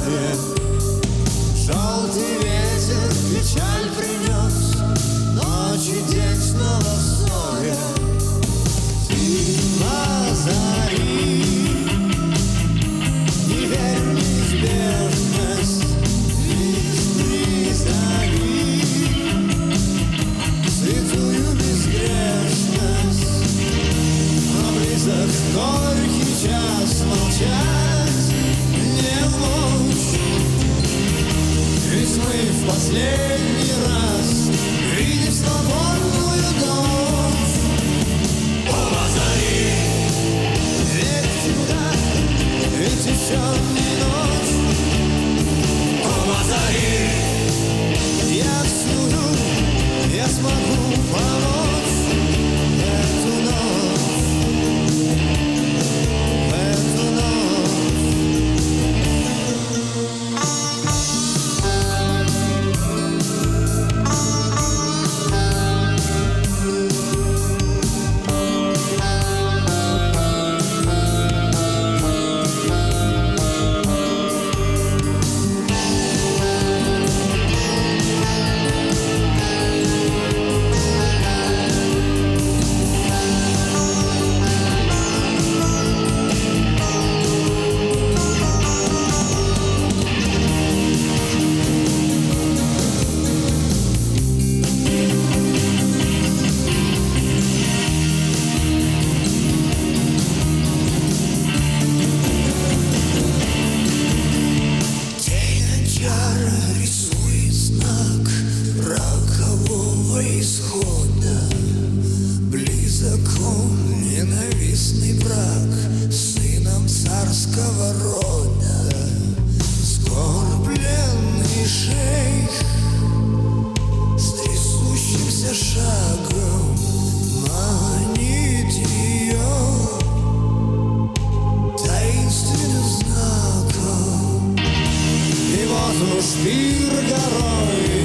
море. Желтый ветер печаль принес, ночь и день снова в ссоре. Ты позари, не верь в неизбежность, лишь призови святую безгрешность. А близок горький час, молчать не мочь, ведь мы в последний раз видим свободную ночь. Оба зари, ведь всегда, ведь еще не ночь. Оба зари, я всюду, я смогу помочь эту ночь, эту ночь. Рисует знак рокового исхода. Близок он, ненавистный брак с сыном царского рода. Скорбленный шейх с трясущимся шагом манит ее таинственным знаком. И вот уж пир горой